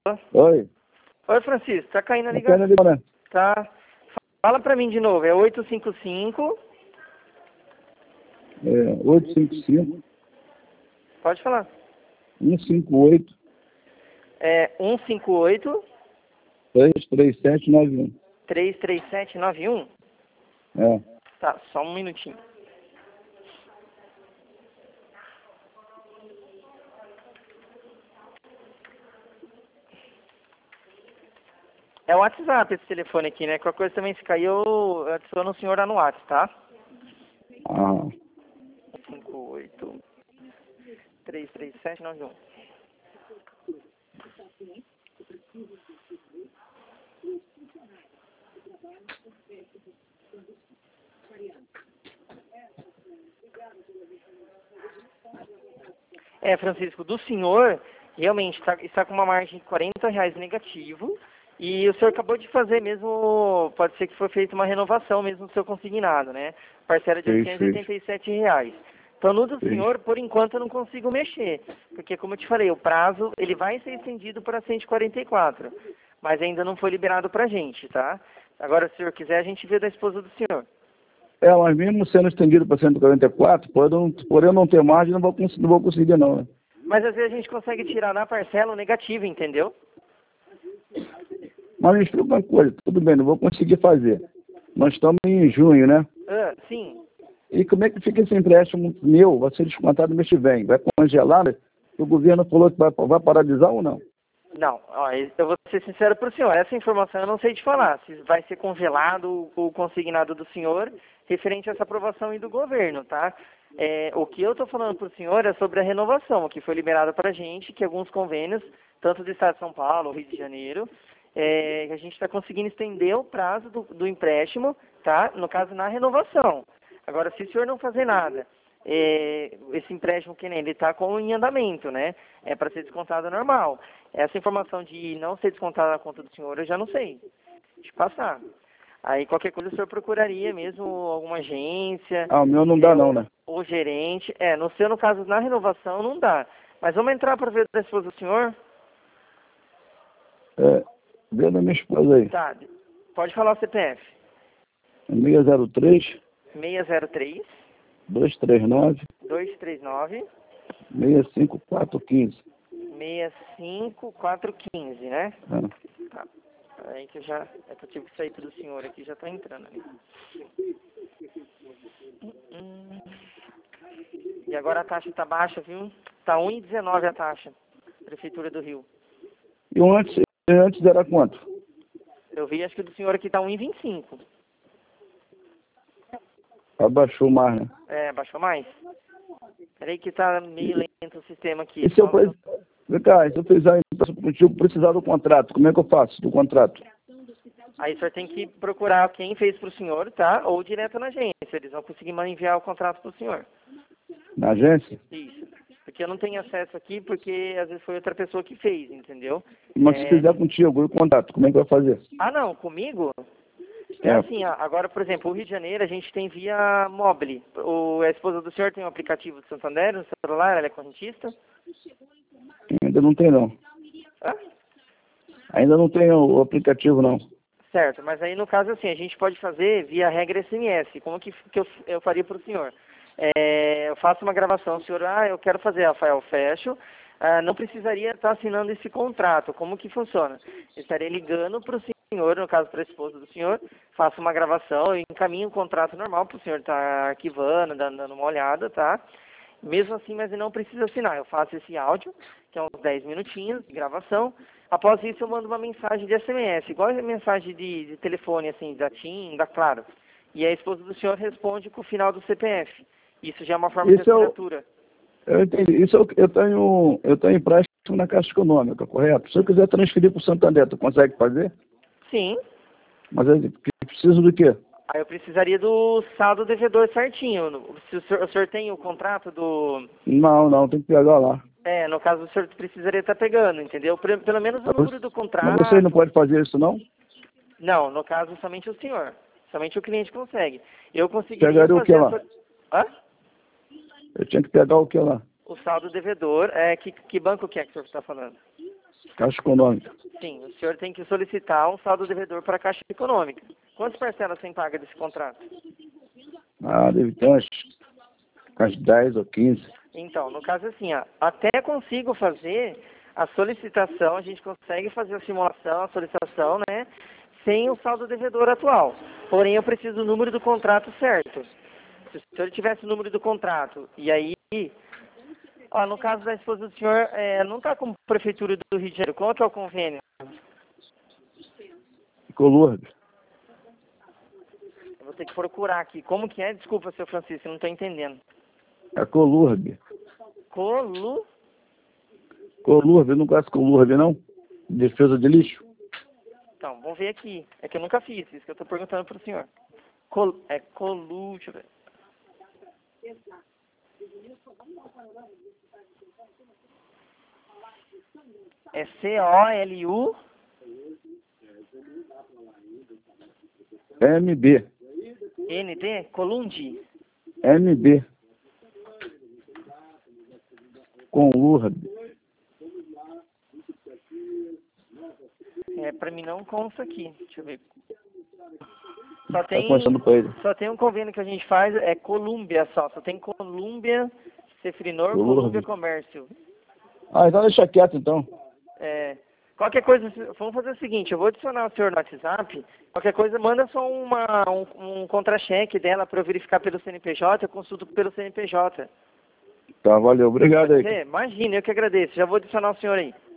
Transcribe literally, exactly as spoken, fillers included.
Oi. Oi, Francisco, tá caindo a Tá ligação. caindo a ligação, né? Tá. Fala pra mim de novo, é oito cinco cinco. É, oito cinco cinco, Pode falar. um cinco oito, É um cinco oito, três três sete nove um. três três sete nove um. É. Tá, só um minutinho. É o WhatsApp esse telefone aqui, né? Qualquer coisa também, se cair, eu adiciono o senhor lá no WhatsApp, tá? Ah, cinco oito, três três sete nove um. É, Francisco, do senhor, realmente tá, está com uma margem de quarenta reais negativo. E o senhor acabou de fazer mesmo, pode ser que foi feita uma renovação mesmo do seu consignado, né? Parcela de fez, oitocentos e oitenta e sete reais. Então, no do fez. senhor, por enquanto, eu não consigo mexer. Porque, como eu te falei, o prazo, ele vai ser estendido para cento e quarenta e quatro. Mas ainda não foi liberado pra gente, tá? Agora, se o senhor quiser, a gente vê da esposa do senhor. É, mas mesmo sendo estendido para cento e quarenta e quatro, por eu não, por eu não ter margem, não vou, cons- não vou conseguir não, né? Mas às vezes a gente consegue tirar na parcela o negativo, entendeu? Mas me explica uma coisa, tudo bem, não vou conseguir fazer. Nós estamos em junho, né? Ah, sim. E como é que fica esse empréstimo meu? Vai ser descontado no mês que vem? Vai congelar? Né? O governo falou que vai, vai paralisar ou não? Não, ó, eu vou ser sincero para o senhor, essa informação eu não sei te falar, se vai ser congelado o consignado do senhor referente a essa aprovação aí do governo, tá? É, o que eu estou falando para o senhor é sobre a renovação, que foi liberada para a gente, que alguns convênios, tanto do Estado de São Paulo, Rio de Janeiro, é, a gente está conseguindo estender o prazo do, do empréstimo, tá? No caso, na renovação. Agora, se o senhor não fazer nada, é, esse empréstimo que nem ele está com em andamento, né? É para ser descontado normal. Essa informação de não ser descontada na conta do senhor, eu já não sei. Deixa eu passar. Aí qualquer coisa o senhor procuraria mesmo alguma agência. Ah, o meu não dá é, não, né? ou gerente. É, no seu, no caso, na renovação não dá. Mas vamos entrar para ver da esposa do senhor? É, vê da minha esposa aí. Tá. Pode falar o C P F. seis zero três, seis zero três, dois três nove, dois três nove, seis cinco quatro um cinco. seis cinco quatro um cinco, né? É. Tá. Aí que eu já. É que eu tive que sair do senhor aqui, já tá entrando ali. Hum. E agora a taxa tá baixa, viu? Tá um e dezenove a taxa. Prefeitura do Rio. E o antes, antes era quanto? Eu vi, acho que o do senhor aqui tá um e vinte e cinco. Abaixou mais, né? É, baixou mais? Peraí que tá meio lento o sistema aqui. E se eu, Só- pre- Vem cá, se eu precisar, se eu precisar do contrato, como é que eu faço do contrato? Aí o senhor tem que procurar quem fez pro senhor, tá? Ou direto na agência. Eles vão conseguir enviar o contrato pro senhor. Na agência? Isso. Porque eu não tenho acesso aqui, porque às vezes foi outra pessoa que fez, entendeu? Mas se É... fizer contigo, o contato, como é que vai fazer? Ah, não, comigo? É É. assim, ó, agora, por exemplo, o Rio de Janeiro a gente tem via Mobile. O, a esposa do senhor tem um aplicativo de Santander no celular, ela é correntista? Ainda não tem não. Hã? Ainda não tem o aplicativo não. Certo, mas aí no caso assim, a gente pode fazer via regra S M S. Como que, que eu, eu faria para o senhor? É, eu faço uma gravação, o senhor, ah, eu quero fazer, Rafael, fecho. Ah, não precisaria estar assinando esse contrato. Como que funciona? Eu estaria ligando para o senhor, no caso para a esposa do senhor, faço uma gravação, eu encaminho o contrato normal para o senhor estar arquivando, dando, dando uma olhada, tá? Mesmo assim, mas ele não precisa assinar. Eu faço esse áudio, que é uns dez minutinhos de gravação. Após isso, eu mando uma mensagem de S M S, igual a mensagem de, de telefone, assim, da TIM, da Claro. E a esposa do senhor responde com o final do C P F. Isso já é uma forma Isso de é o- assinatura. Eu entendi. Isso eu, eu tenho, eu tenho empréstimo na Caixa Econômica, correto? Se eu quiser transferir para o Santander, tu consegue fazer? Sim. Mas eu preciso do quê? Aí eu precisaria do saldo devedor certinho. Se o senhor, o senhor tem o contrato do... Não, não, tem que pegar lá. É, no caso, o senhor precisaria estar pegando, entendeu? Pre- Pelo menos o número do Mas contrato. você não pode fazer isso não? Não, no caso, somente o senhor. Somente o cliente consegue. Eu conseguiria Pegaria o que fazer a lá? sua... Hã? Eu tinha que pegar o que lá? O saldo devedor. É, que, que banco que é que o senhor está falando? Caixa Econômica. Sim, o senhor tem que solicitar um saldo devedor para a Caixa Econômica. Quantas parcelas sem paga desse contrato? Ah, deve ter umas, umas dez ou quinze. Então, no caso assim, ó, até consigo fazer a solicitação, a gente consegue fazer a simulação, a solicitação, né, sem o saldo devedor atual. Porém, eu preciso do número do contrato certo. Se o senhor tivesse o número do contrato, e aí, ó, no caso da esposa do senhor, é, não está com a Prefeitura do Rio de Janeiro, qual que é o convênio? Colurb. Eu vou ter que procurar aqui. Como que é? Desculpa, seu Francisco, eu não estou entendendo. É Colurb. Colu... Colurb, não conhece Colurb, não? Defesa de lixo? Então, vamos ver aqui. É que eu nunca fiz isso, que eu estou perguntando para o senhor. Col... É Colu... Deixa eu ver. É C O L U... M B. N D? Colundi? M B. Colurb. É, pra mim não consta aqui. Deixa eu ver. Só Tá tem, conversando com ele. só tem um convênio que a gente faz, é Colômbia só. Só tem Colômbia, Cefrinor, Colurb. Colômbia Comércio. Ah, então deixa quieto, então. É, qualquer coisa, vamos fazer o seguinte, eu vou adicionar o senhor no WhatsApp. Qualquer coisa, manda só uma, um, um contra-cheque dela para eu verificar pelo C N P J, eu consulto pelo C N P J. Tá, valeu. Obrigado aí. É, imagina, eu que agradeço. Já vou adicionar o senhor aí.